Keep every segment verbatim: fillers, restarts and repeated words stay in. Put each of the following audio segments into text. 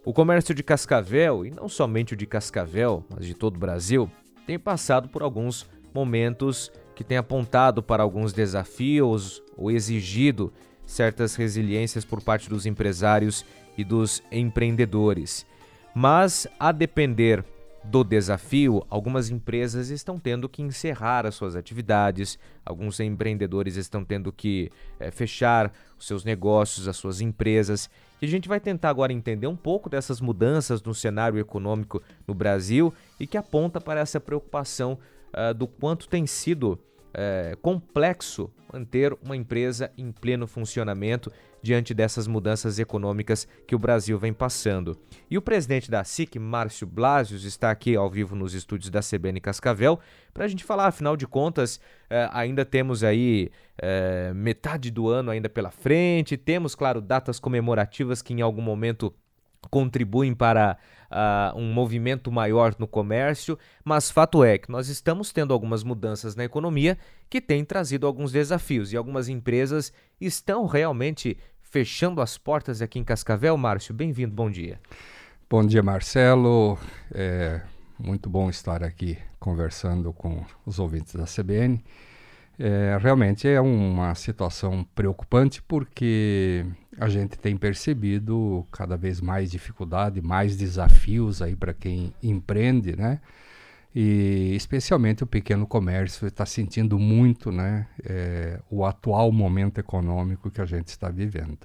O comércio de Cascavel, e não somente o de Cascavel, mas de todo o Brasil, tem passado por alguns momentos que têm apontado para alguns desafios ou exigido certas resiliências por parte dos empresários e dos empreendedores. Mas, a depender do desafio, algumas empresas estão tendo que encerrar as suas atividades, alguns empreendedores estão tendo que é, fechar os seus negócios, as suas empresas. E a gente vai tentar agora entender um pouco dessas mudanças no cenário econômico no Brasil e que aponta para essa preocupação uh, do quanto tem sido uh, complexo manter uma empresa em pleno funcionamento diante dessas mudanças econômicas que o Brasil vem passando. E o presidente da S I C, Márcio Blasius, está aqui ao vivo nos estúdios da C B N Cascavel para a gente falar, afinal de contas, eh, ainda temos aí eh, metade do ano ainda pela frente, temos, claro, datas comemorativas que em algum momento contribuem para uh, um movimento maior no comércio, mas fato é que nós estamos tendo algumas mudanças na economia que têm trazido alguns desafios e algumas empresas estão realmente fechando as portas aqui em Cascavel. Márcio, bem-vindo, bom dia. Bom dia, Marcelo. É muito bom estar aqui conversando com os ouvintes da C B N. É, realmente é uma situação preocupante porque a gente tem percebido cada vez mais dificuldade, mais desafios aí para quem empreende, né? E especialmente o pequeno comércio está sentindo muito, né, é, o atual momento econômico que a gente está vivendo.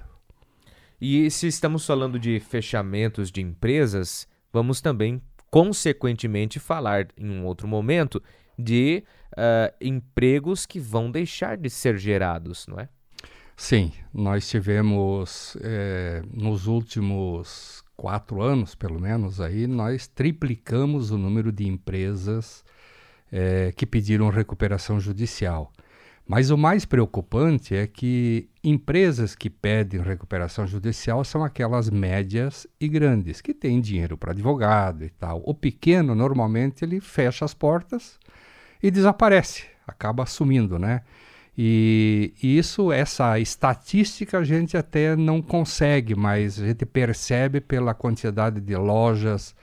E se estamos falando de fechamentos de empresas, vamos também, consequentemente, falar em um outro momento de uh, empregos que vão deixar de ser gerados, não é? Sim, nós tivemos é, nos últimos quatro anos, pelo menos, aí, nós triplicamos o número de empresas é, que pediram recuperação judicial. Mas o mais preocupante é que empresas que pedem recuperação judicial são aquelas médias e grandes, que têm dinheiro para advogado e tal. O pequeno, normalmente, ele fecha as portas e desaparece, acaba sumindo, né? E, e isso, essa estatística a gente até não consegue, mas a gente percebe pela quantidade de lojas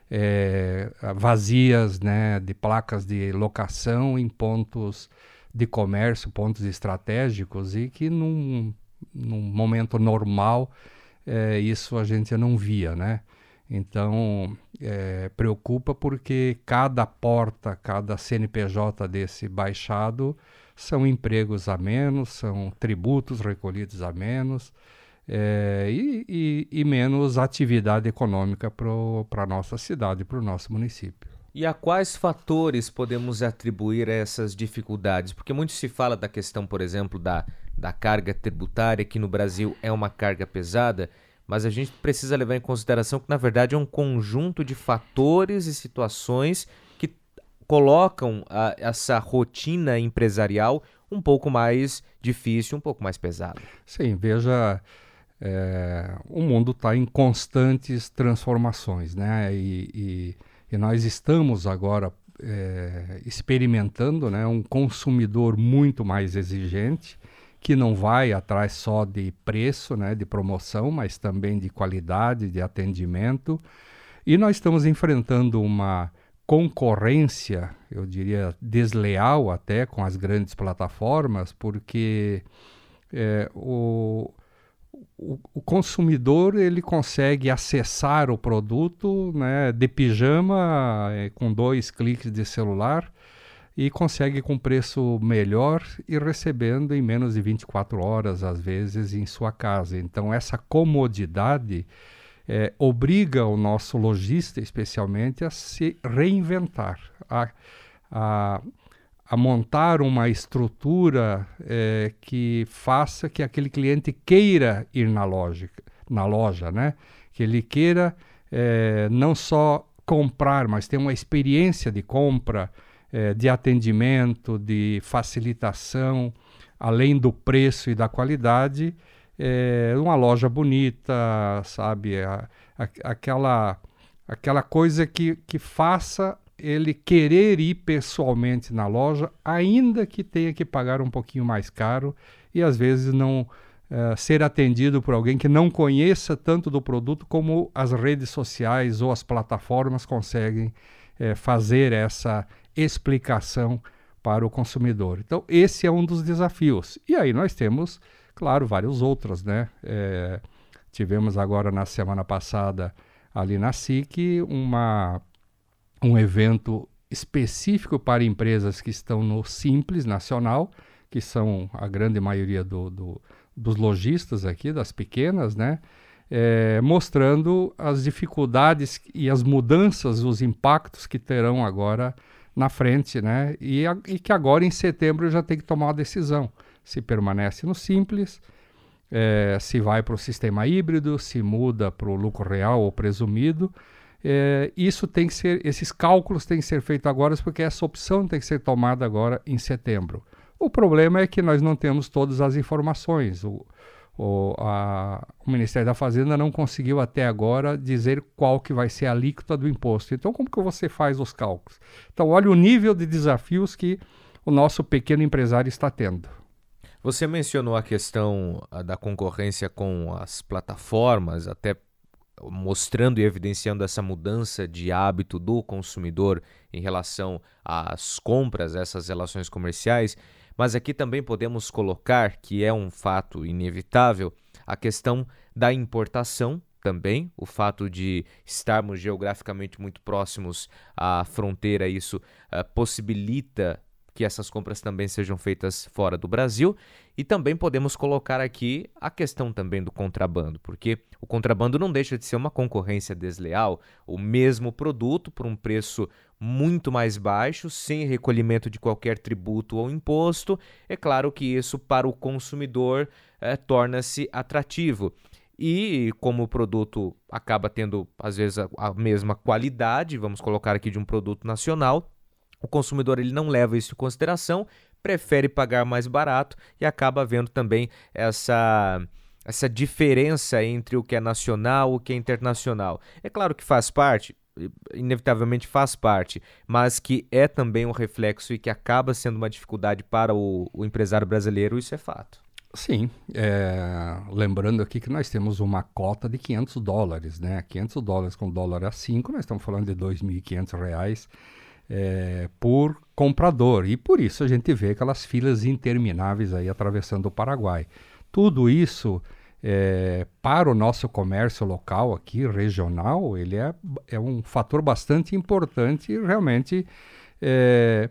é, vazias, né, de placas de locação em pontos de comércio, pontos estratégicos, e que num, num momento normal é, isso a gente não via, né? Então, é, preocupa porque cada porta, cada C N P J desse baixado são empregos a menos, são tributos recolhidos a menos é, e, e, e menos atividade econômica para a nossa cidade, para o nosso município. E a quais fatores podemos atribuir essas dificuldades? Porque muito se fala da questão, por exemplo, da, da carga tributária, que no Brasil é uma carga pesada, mas a gente precisa levar em consideração que, na verdade, é um conjunto de fatores e situações que colocam a, essa rotina empresarial um pouco mais difícil, um pouco mais pesada. Sim, veja, é, o mundo está em constantes transformações, né? E, e, e nós estamos agora é, experimentando, né, um consumidor muito mais exigente, que não vai atrás só de preço, né, de promoção, mas também de qualidade, de atendimento. E nós estamos enfrentando uma concorrência, eu diria, desleal até com as grandes plataformas, porque é, o, o, o consumidor ele consegue acessar o produto, né, de pijama, é, com dois cliques de celular, e consegue com preço melhor e recebendo em menos de vinte e quatro horas, às vezes, em sua casa. Então, essa comodidade é, obriga o nosso lojista, especialmente, a se reinventar, a, a, a montar uma estrutura é, que faça que aquele cliente queira ir na loja, na loja, né? Que ele queira é, não só comprar, mas ter uma experiência de compra, de atendimento, de facilitação, além do preço e da qualidade, é, uma loja bonita, sabe? A, a, aquela, aquela coisa que, que faça ele querer ir pessoalmente na loja, ainda que tenha que pagar um pouquinho mais caro e às vezes não, uh, ser atendido por alguém que não conheça tanto do produto como as redes sociais ou as plataformas conseguem uh, fazer essa explicação para o consumidor. Então, esse é um dos desafios. E aí nós temos, claro, vários outros, né? É, tivemos agora na semana passada, ali na S I C, uma, um evento específico para empresas que estão no Simples Nacional, que são a grande maioria do, do, dos lojistas aqui, das pequenas, né? É, mostrando as dificuldades e as mudanças, os impactos que terão agora na frente, né? E, a, e que agora em setembro já tem que tomar uma decisão. Se permanece no Simples, é, se vai para o sistema híbrido, se muda para o lucro real ou presumido. É, isso tem que ser, esses cálculos têm que ser feitos agora, porque essa opção tem que ser tomada agora em setembro. O problema é que nós não temos todas as informações. O, o, a, o Ministério da Fazenda não conseguiu até agora dizer qual que vai ser a alíquota do imposto. Então, como que você faz os cálculos? Então, olha o nível de desafios que o nosso pequeno empresário está tendo. Você mencionou a questão a, da concorrência com as plataformas, até mostrando e evidenciando essa mudança de hábito do consumidor em relação às compras, essas relações comerciais, mas aqui também podemos colocar, que é um fato inevitável, a questão da importação também, o fato de estarmos geograficamente muito próximos à fronteira, isso uh, possibilita que essas compras também sejam feitas fora do Brasil, e também podemos colocar aqui a questão também do contrabando, porque o contrabando não deixa de ser uma concorrência desleal, o mesmo produto por um preço muito mais baixo, sem recolhimento de qualquer tributo ou imposto. É claro que isso para o consumidor é, torna-se atrativo. E como o produto acaba tendo, às vezes, a, a mesma qualidade, vamos colocar aqui de um produto nacional, o consumidor ele não leva isso em consideração, prefere pagar mais barato e acaba havendo também essa, essa diferença entre o que é nacional e o que é internacional. É claro que faz parte, inevitavelmente faz parte, mas que é também um reflexo e que acaba sendo uma dificuldade para o, o empresário brasileiro, isso é fato. Sim, é, lembrando aqui que nós temos uma cota de quinhentos dólares, né? quinhentos dólares com dólar a cinco, nós estamos falando de dois mil e quinhentos reais. É, por comprador, e por isso a gente vê aquelas filas intermináveis aí atravessando o Paraguai. Tudo isso é, para o nosso comércio local aqui, regional, ele é, é um fator bastante importante e realmente é,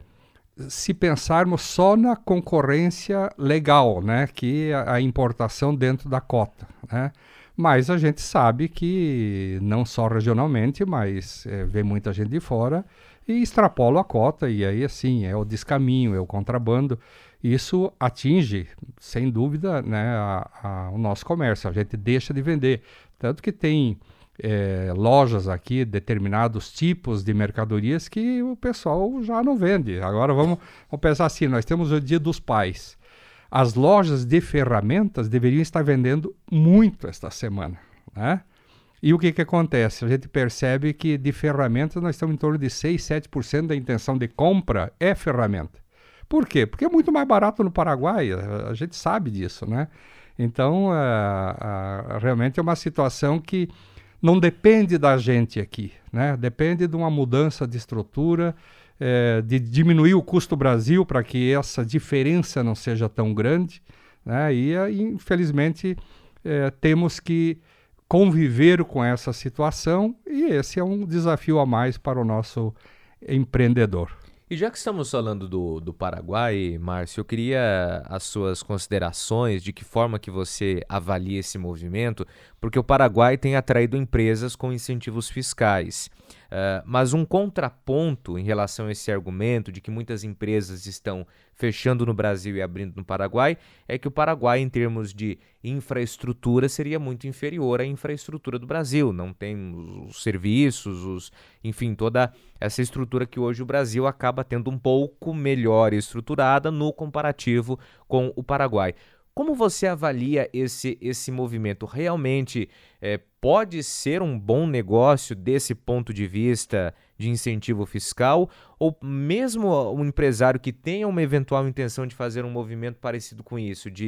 se pensarmos só na concorrência legal, né, que é a, a importação dentro da cota, né? Mas a gente sabe que não só regionalmente, mas é, vem muita gente de fora e extrapola a cota, e aí assim, é o descaminho, é o contrabando. Isso atinge, sem dúvida, né, a, a, o nosso comércio, a gente deixa de vender. Tanto que tem é, lojas aqui, determinados tipos de mercadorias que o pessoal já não vende. Agora vamos, vamos pensar assim, nós temos o Dia dos Pais. As lojas de ferramentas deveriam estar vendendo muito esta semana, né? E o que, que acontece? A gente percebe que de ferramentas nós estamos em torno de seis, sete por cento da intenção de compra é ferramenta. Por quê? Porque é muito mais barato no Paraguai, a, a gente sabe disso, né? Então, a, a, realmente é uma situação que não depende da gente aqui, né? Depende de uma mudança de estrutura, é, de diminuir o custo Brasil para que essa diferença não seja tão grande, né? E, infelizmente, é, temos que conviver com essa situação, e esse é um desafio a mais para o nosso empreendedor. E já que estamos falando do, do Paraguai, Márcio, eu queria as suas considerações, de que forma que você avalia esse movimento, porque o Paraguai tem atraído empresas com incentivos fiscais. Uh, mas um contraponto em relação a esse argumento de que muitas empresas estão fechando no Brasil e abrindo no Paraguai é que o Paraguai, em termos de infraestrutura, seria muito inferior à infraestrutura do Brasil. Não tem os serviços, os, enfim, toda essa estrutura que hoje o Brasil acaba tendo um pouco melhor estruturada no comparativo com o Paraguai. Como você avalia esse, esse movimento? Realmente é, pode ser um bom negócio desse ponto de vista de incentivo fiscal? Ou mesmo um empresário que tenha uma eventual intenção de fazer um movimento parecido com isso, de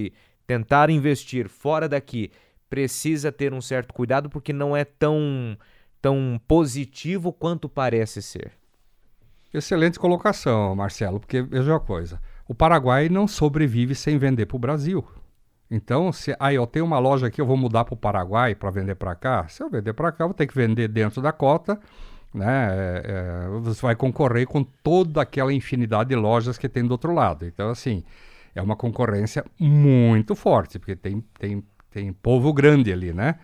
tentar investir fora daqui, precisa ter um certo cuidado porque não é tão, tão positivo quanto parece ser? Excelente colocação, Marcelo, porque veja uma coisa, o Paraguai não sobrevive sem vender para o Brasil. Então, se ah, eu tenho uma loja aqui, eu vou mudar para o Paraguai para vender para cá. Se eu vender para cá, eu vou ter que vender dentro da cota, né? É, é, você vai concorrer com toda aquela infinidade de lojas que tem do outro lado. Então, assim, é uma concorrência muito forte, porque tem, tem, tem povo grande ali, né?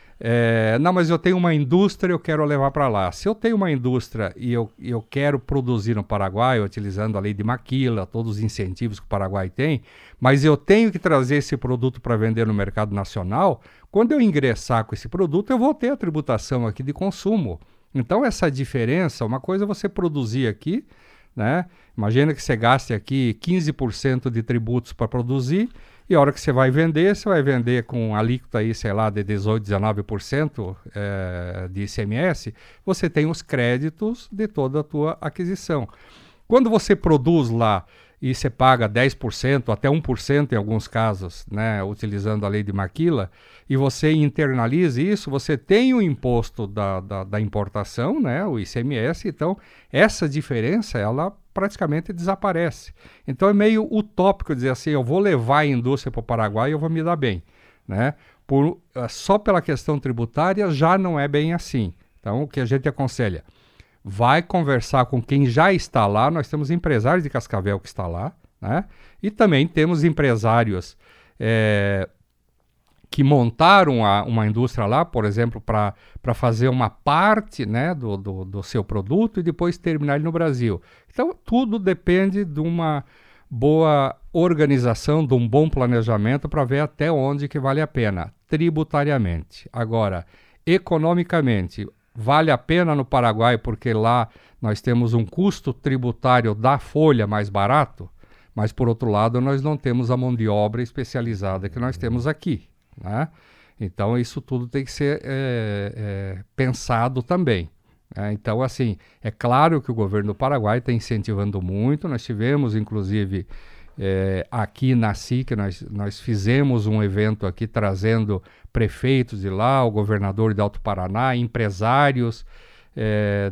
É, não, mas eu tenho uma indústria, eu quero levar para lá. Se eu tenho uma indústria e eu, eu quero produzir no Paraguai, utilizando a lei de Maquila, todos os incentivos que o Paraguai tem, mas eu tenho que trazer esse produto para vender no mercado nacional, quando eu ingressar com esse produto, eu vou ter a tributação aqui de consumo. Então, essa diferença, uma coisa é você produzir aqui, né? Imagina que você gaste aqui quinze por cento de tributos para produzir, e a hora que você vai vender, você vai vender com alíquota aí, sei lá, de dezoito, dezenove por cento é, de I C M S, você tem os créditos de toda a tua aquisição. Quando você produz lá e você paga dez por cento, até um por cento em alguns casos, né, utilizando a lei de Maquila, e você internaliza isso, você tem o imposto da, da, da importação, né, o I C M S, então essa diferença, ela praticamente desaparece. Então é meio utópico dizer assim, eu vou levar a indústria para o Paraguai e eu vou me dar bem, né? Por, só pela questão tributária já não é bem assim. Então o que a gente aconselha? Vai conversar com quem já está lá, nós temos empresários de Cascavel que está lá, né? E também temos empresários é, que montaram a, uma indústria lá, por exemplo, para fazer uma parte, né, do, do, do seu produto e depois terminar ele no Brasil. Então, tudo depende de uma boa organização, de um bom planejamento para ver até onde que vale a pena, tributariamente. Agora, economicamente, vale a pena no Paraguai porque lá nós temos um custo tributário da folha mais barato, mas, por outro lado, nós não temos a mão de obra especializada que nós temos aqui, né? Então isso tudo tem que ser é, é, pensado também, né? Então, assim, é claro que o governo do Paraguai está incentivando muito. Nós tivemos, inclusive, é, aqui na S I C, nós, nós fizemos um evento aqui trazendo prefeitos de lá, o governador de Alto Paraná, empresários é,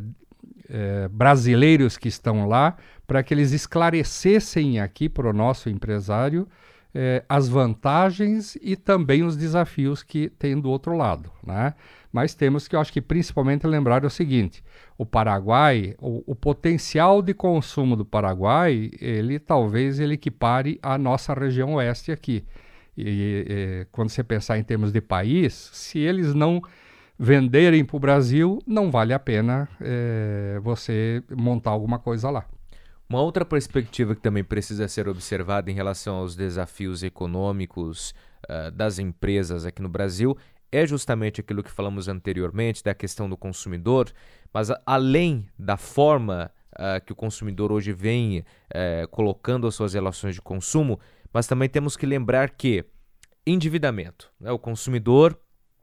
é, brasileiros que estão lá, para que eles esclarecessem aqui para o nosso empresário Eh, as vantagens e também os desafios que tem do outro lado, né? Mas temos que, eu acho que principalmente lembrar o seguinte, o Paraguai, o, o potencial de consumo do Paraguai, ele talvez ele equipare a nossa região oeste aqui. E, e quando você pensar em termos de país, se eles não venderem para o Brasil, não vale a pena eh, você montar alguma coisa lá. Uma outra perspectiva que também precisa ser observada em relação aos desafios econômicos uh, das empresas aqui no Brasil é justamente aquilo que falamos anteriormente, da questão do consumidor, mas a, além da forma uh, que o consumidor hoje vem uh, colocando as suas relações de consumo, mas também temos que lembrar que endividamento, né? O consumidor,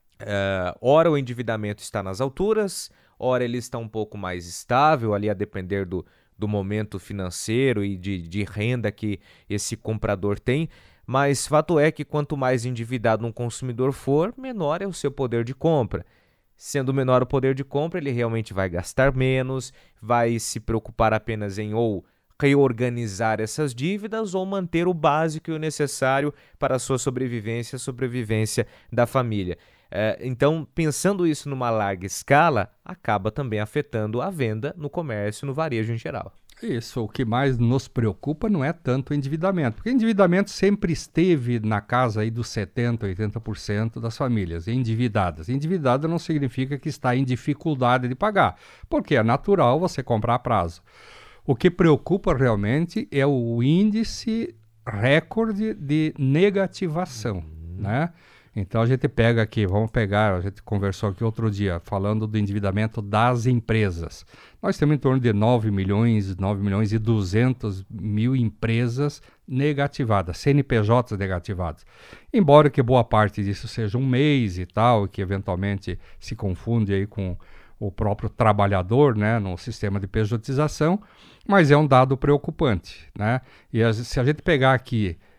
uh, ora o endividamento está nas alturas, ora ele está um pouco mais estável, ali a depender do do momento financeiro e de, de renda que esse comprador tem, mas fato é que quanto mais endividado um consumidor for, menor é o seu poder de compra. Sendo menor o poder de compra, ele realmente vai gastar menos, vai se preocupar apenas em ou reorganizar essas dívidas ou manter o básico e o necessário para a sua sobrevivência, a sobrevivência da família. É, então, pensando isso numa larga escala, acaba também afetando a venda no comércio, no varejo em geral. Isso, o que mais nos preocupa não é tanto o endividamento, porque o endividamento sempre esteve na casa aí dos setenta por cento, oitenta por cento das famílias endividadas. Endividada não significa que está em dificuldade de pagar, porque é natural você comprar a prazo. O que preocupa realmente é o índice recorde de negativação, uhum. né? Então a gente pega aqui, vamos pegar, a gente conversou aqui outro dia, falando do endividamento das empresas. Nós temos em torno de nove milhões, nove milhões e duzentos mil empresas negativadas, C N P Js negativados. Embora que boa parte disso seja um mês e tal, que eventualmente se confunde aí com o próprio trabalhador, né, no sistema de pejotização, mas é um dado preocupante, né? E a, se a gente pegar aqui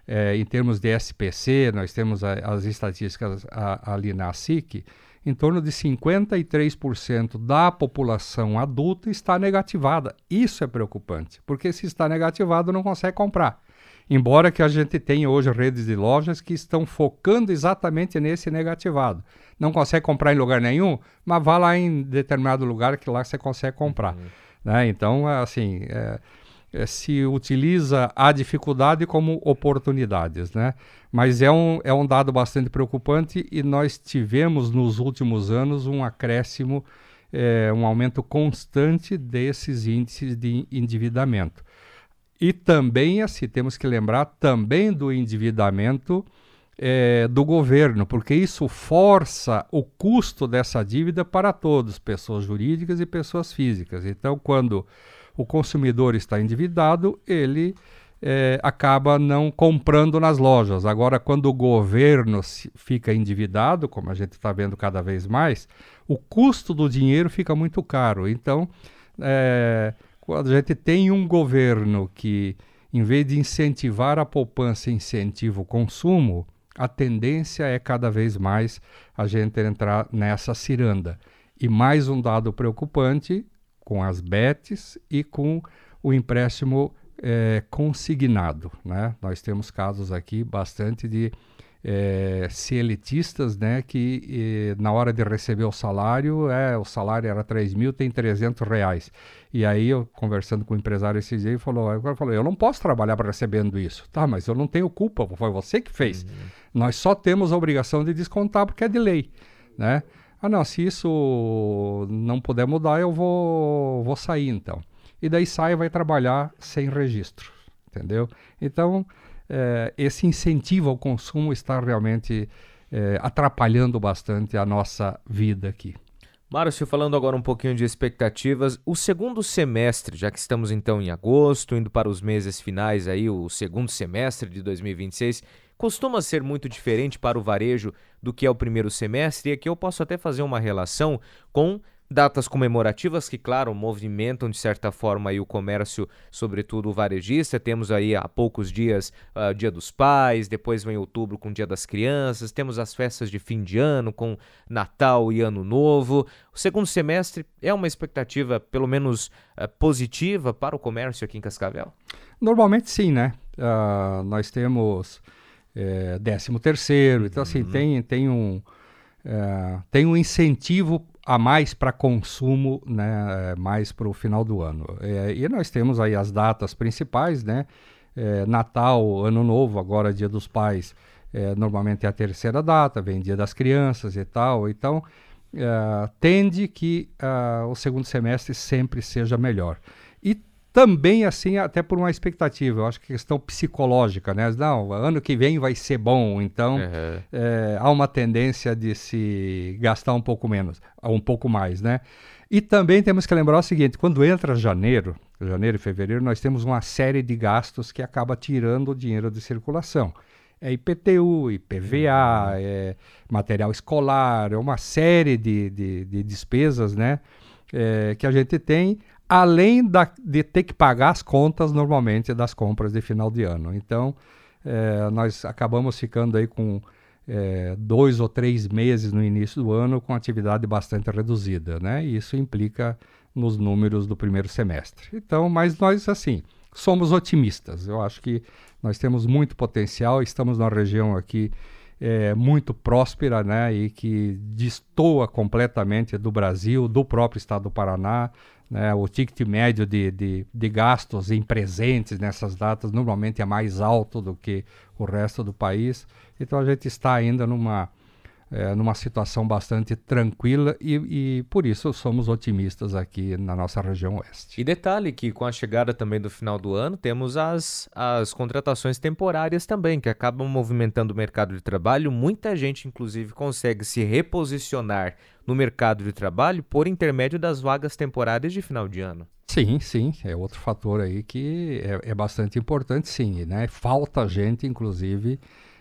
é, em termos de S P C, nós temos a, as estatísticas a, ali na SIC, em torno de cinquenta e três por cento da população adulta está negativada. Isso é preocupante, porque se está negativado não consegue comprar. Embora que a gente tenha hoje redes de lojas que estão focando exatamente nesse negativado. Não consegue comprar em lugar nenhum, mas vá lá em determinado lugar que lá você consegue comprar. Uhum. Né? Então, assim, é, é, se utiliza a dificuldade como oportunidades, né? Mas é um, é um dado bastante preocupante e nós tivemos nos últimos anos um acréscimo, é, um aumento constante desses índices de endividamento. E também, assim, temos que lembrar também do endividamento é, do governo, porque isso força o custo dessa dívida para todos, pessoas jurídicas e pessoas físicas. Então, quando o consumidor está endividado, ele é, acaba não comprando nas lojas. Agora, quando o governo fica endividado, como a gente está vendo cada vez mais, o custo do dinheiro fica muito caro. Então, é, quando a gente tem um governo que, em vez de incentivar a poupança, incentiva o consumo, a tendência é cada vez mais a gente entrar nessa ciranda. E mais um dado preocupante com as B E Ts e com o empréstimo é, consignado, né? Nós temos casos aqui bastante de é, cielitistas, né, que e, na hora de receber o salário, é, o salário era três mil, tem trezentos reais. E aí eu, conversando com o empresário esse dia, ele falou, eu, falei, eu não posso trabalhar para recebendo isso. Tá, mas eu não tenho culpa, foi você que fez. Uhum. Nós só temos a obrigação de descontar porque é de lei, né? Ah, não, se isso não puder mudar, eu vou, vou sair então. E daí sai e vai trabalhar sem registro, entendeu? Então, é, esse incentivo ao consumo está realmente é, atrapalhando bastante a nossa vida aqui. Márcio, falando agora um pouquinho de expectativas, o segundo semestre, já que estamos então em agosto, indo para os meses finais aí, o segundo semestre de dois mil e vinte e seis, costuma ser muito diferente para o varejo do que é o primeiro semestre, e aqui eu posso até fazer uma relação com datas comemorativas que, claro, movimentam de certa forma aí o comércio, sobretudo o varejista. Temos aí há poucos dias o uh, Dia dos Pais, depois vem outubro com o Dia das Crianças, temos as festas de fim de ano com Natal e Ano Novo. O segundo semestre é uma expectativa, pelo menos, uh, positiva para o comércio aqui em Cascavel? Normalmente sim, né? Uh, nós temos é, décimo terceiro, então assim, uhum. tem, tem, um, uh, tem um incentivo a mais para consumo, né, mais para o final do ano. É, e nós temos aí as datas principais, né, é, Natal, Ano Novo, agora Dia dos Pais, é, normalmente é a terceira data, vem Dia das Crianças e tal, então é, tende que é, o segundo semestre sempre seja melhor. E também, assim, até por uma expectativa, eu acho que questão psicológica, né? Não, ano que vem vai ser bom, então uhum. é, há uma tendência de se gastar um pouco menos, um pouco mais, né? E também temos que lembrar o seguinte, quando entra janeiro, janeiro e fevereiro, nós temos uma série de gastos que acaba tirando o dinheiro de circulação. É I P T U, I P V A, uhum. é material escolar, é uma série de, de, de despesas, né? É, que a gente tem, além da, de ter que pagar as contas normalmente das compras de final de ano. Então, é, nós acabamos ficando aí com é, dois ou três meses no início do ano com atividade bastante reduzida, né? E isso implica nos números do primeiro semestre. Então, mas nós, assim, somos otimistas. Eu acho que nós temos muito potencial, estamos numa região aqui É, muito próspera, né, e que destoa completamente do Brasil, do próprio estado do Paraná, né, o ticket médio de, de, de gastos em presentes nessas datas normalmente é mais alto do que o resto do país, então a gente está ainda numa, é, numa situação bastante tranquila e, e por isso somos otimistas aqui na nossa região oeste. E detalhe que com a chegada também do final do ano temos as, as contratações temporárias também, que acabam movimentando o mercado de trabalho. Muita gente inclusive consegue se reposicionar no mercado de trabalho por intermédio das vagas temporárias de final de ano. Sim, sim, é outro fator aí que é, é bastante importante, sim, né? Falta gente, inclusive,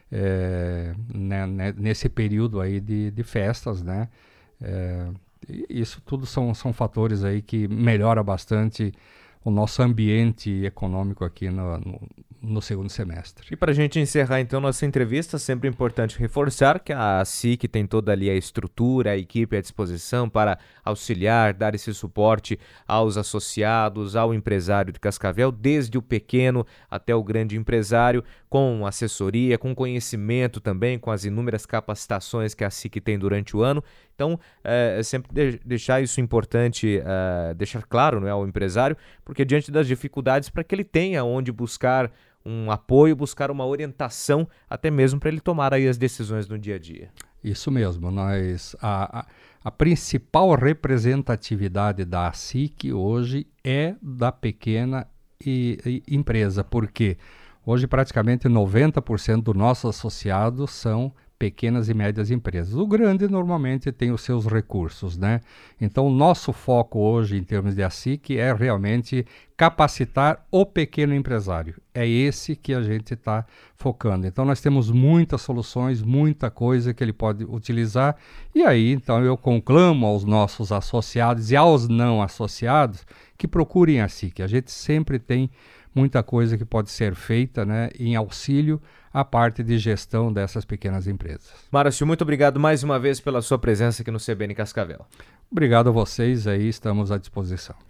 É, né, né, nesse período aí de, de festas, né? É, isso tudo são, são fatores aí que melhora bastante o nosso ambiente econômico aqui no, no, no segundo semestre. E para a gente encerrar então nossa entrevista, sempre importante reforçar que a S I C tem toda ali a estrutura, a equipe à disposição para auxiliar, dar esse suporte aos associados, ao empresário de Cascavel, desde o pequeno até o grande empresário, com assessoria, com conhecimento também, com as inúmeras capacitações que a S I C tem durante o ano. Então, é sempre de- deixar isso importante, é, deixar claro, né, ao empresário, porque diante das dificuldades, para que ele tenha onde buscar um apoio, buscar uma orientação, até mesmo para ele tomar aí as decisões no dia a dia. Isso mesmo, nós, a, a, a principal representatividade da S I C hoje é da pequena e, e empresa, porque hoje praticamente noventa por cento dos nossos associados são pequenas e médias empresas. O grande normalmente tem os seus recursos, né? Então o nosso foco hoje em termos de S I C é realmente capacitar o pequeno empresário. É esse que a gente está focando. Então nós temos muitas soluções, muita coisa que ele pode utilizar. E aí então eu conclamo aos nossos associados e aos não associados que procurem a S I C. A gente sempre tem muita coisa que pode ser feita, né, em auxílio à parte de gestão dessas pequenas empresas. Márcio, muito obrigado mais uma vez pela sua presença aqui no C B N Cascavel. Obrigado a vocês, aí estamos à disposição.